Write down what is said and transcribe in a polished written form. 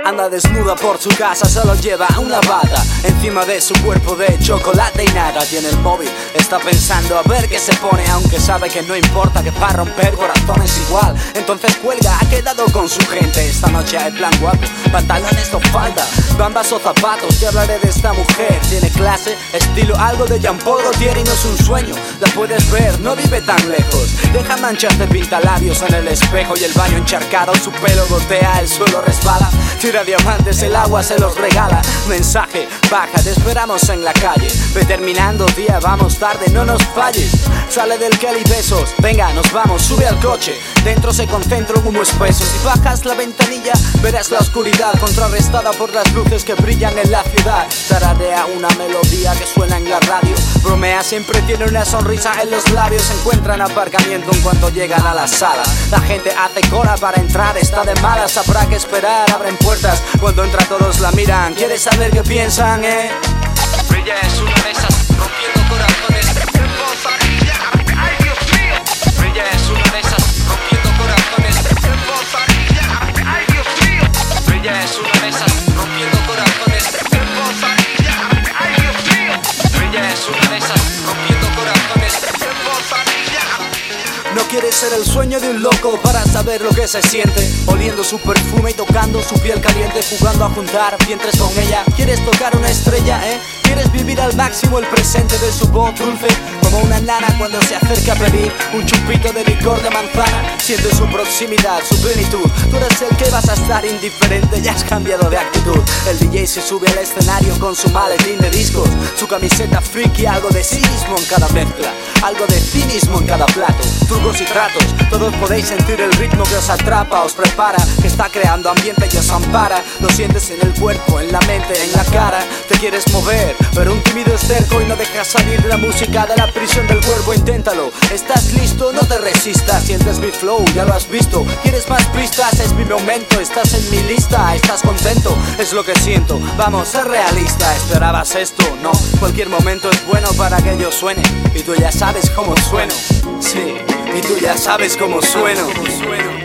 Anda desnuda por su casa, solo lleva una bata encima de su cuerpo de chocolate y nada. Tiene el móvil, está pensando a ver qué se pone, aunque sabe que no importa, que para romper corazones igual. Entonces cuelga, ha quedado con su gente. Esta noche hay plan guapo, pantalones o falda, bambas o zapatos. Te hablaré de esta mujer, tiene clase, estilo, algo de Jean-Paul Gaultier y no es un sueño. La puedes ver, no vive tan lejos. Deja manchas de pintalabios en el espejo y el baño encharcado, su pelo gotea, el suelo resbala. Tira diamantes, el agua se los regala. Mensaje, baja, te esperamos en la calle. Ve terminando día, vamos tarde, no nos falles. Sale del Kelly besos, venga, nos vamos, sube al coche. Dentro se concentra un humo espeso. Si bajas la ventanilla, verás la oscuridad contrarrestada por las luces que brillan en la ciudad. Tararea una melodía que suena en la radio. Bromea, siempre tiene una sonrisa en los labios. Encuentran aparcamiento en cuanto llegan a la sala. La gente hace cola para entrar, está de malas, habrá que esperar, abren puertas. Cuando entra todos la miran, ¿quieres saber qué piensan, Ella es una de esas rompiendo corazones. ¡Ay, Dios mío! Ella es una de esas rompiendo corazones. ¡Ay, Dios mío! Ella es una de esas rompiendo corazones. ¡Ay, Dios mío! Ella es una de esas rompiendo corazones. No quieres ser el sueño de un loco para saber lo que se siente, oliendo su perfume y tocando su piel caliente, jugando a juntar vientres con ella. ¿Quieres tocar una estrella, ¿Quieres vivir al máximo el presente de su voz dulce? Como una nana cuando se acerca a pedir un chupito de licor de manzana. Sientes su proximidad, su plenitud. Tú eres el que vas a estar indiferente, ya has cambiado de actitud. El DJ se sube al escenario con su maletín de discos, su camiseta friki, algo de cinismo en cada mezcla, algo de cinismo en cada plato. Trucos y tratos, todos podéis sentir el ritmo que os atrapa, os prepara, que está creando ambiente y os ampara. Lo sientes en el cuerpo, en la mente, en la cara. Te quieres mover, pero un tímido es terco y no dejas salir la música de la prisión del cuerpo. Inténtalo, estás listo, no te resistas. Sientes mi flow, ya lo has visto. ¿Quieres más pistas? Es mi momento, estás en mi lista. ¿Estás contento? Es lo que siento, vamos, ser realista. ¿Esperabas esto? No, cualquier momento es bueno para que yo suene. Y tú ya sabes cómo sueno, sí, y tú ya sabes cómo sueno.